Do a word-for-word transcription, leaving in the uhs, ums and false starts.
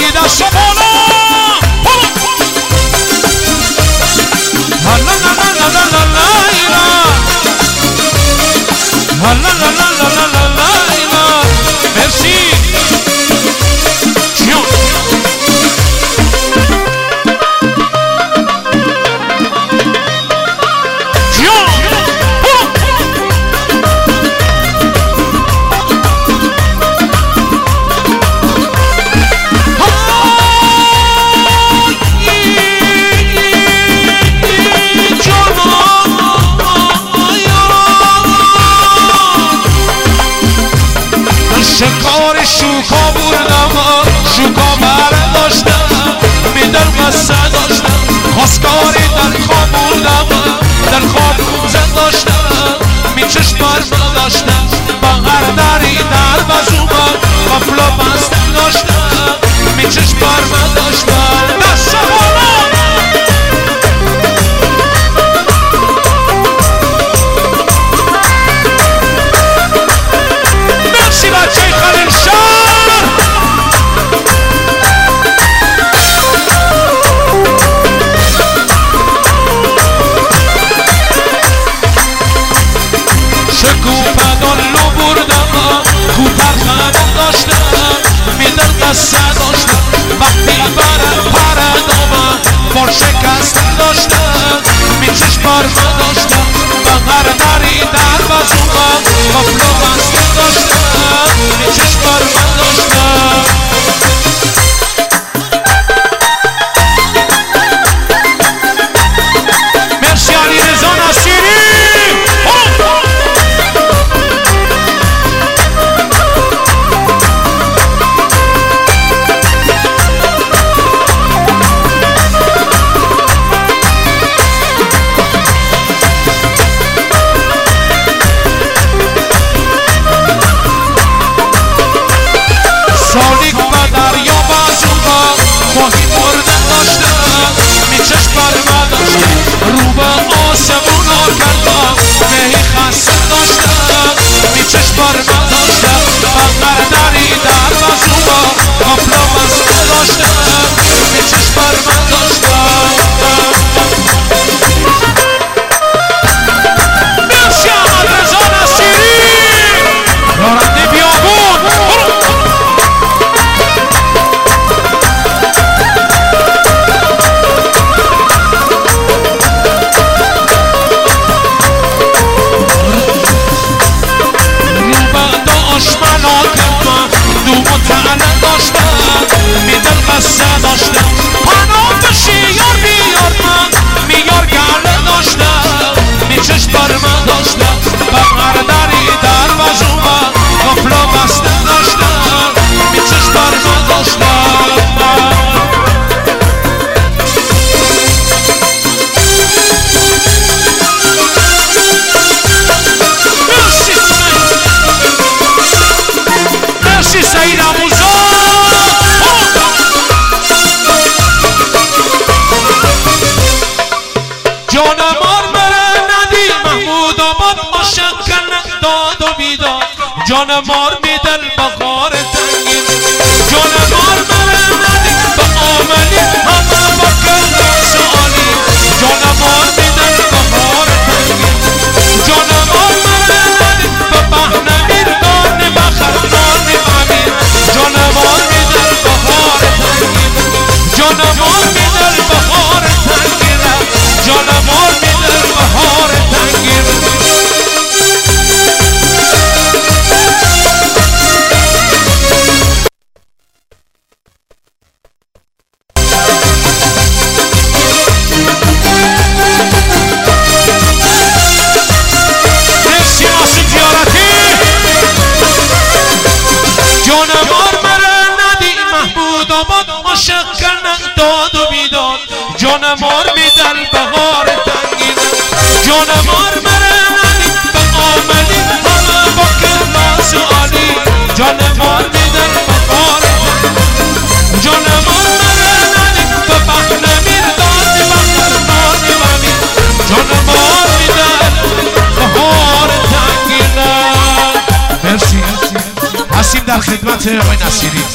همگی دست و بالا لا لا لا لا لا لا لا لا لا لا لا لا لا. مرسی جیان شکار شوکا بردم شوکا برداشتم میدل قصه داشتم خواستگاری در خواب بردم در خواب روزه داشتم می چشم برم داشتم با هر دری در بزومم قبل و بسته داشتم می چشم برم داشتم دست بالا مرسی بچه خلیل شهر شکوفدالو بردم کوپر خانم داشتم میدل قصه داشتم وقتی برم پردامم بار شکستم داشتم می چشم برم داشتم و هر دری در بزومم قبل و بسته داشتم می چشم برم داشتم مرسی علی رضا نصیری سالیک با دریا بازوها ماهی مردن داشتم می چشم برم داشتم رو به آسمون ها کردم مهی خسته داشتم می چشم برم داشتم بغر دری در بازوها قبل و بسته داشتم می چشم برم داشتم مرسی احمد رضا نصیری راننده بیابون میدل قصه داشتم پناه بشی یار بیار من میار گله داشتم می چشم برم داشتم بغر دری در بزومم قفل و بسته داشتم می چشم برم داشتم مرسی مرسی سعید اموزا جانمار بره ندی محمود آباد مشکل داد و بیداد جانمار میدل بخار تنگین جانمار بره ندی به آملی همه با کلاس عالی جانمار میدل بخار تنگین جانمار بره ندی به بهنمیر دانی بخر دانی امیر جانمار میدل بخار تنگین جانمار میدل بخار تنگین جانمار میدل بهار تنگیر مرسی آسیم زیارتی جانمار مره ندی محمود آباد مشکل داد و بیداد جانمار میدل بهار تنگین جانمار مره ندی به آملی همه با کلاس عالی جانمار میدل بهار تنگین جانمار مره ندی به بهنمیر دادی بخر دادی بمیر جانمار میدل بهار تنگین مرسی هستیم در خدمت آقای نصیری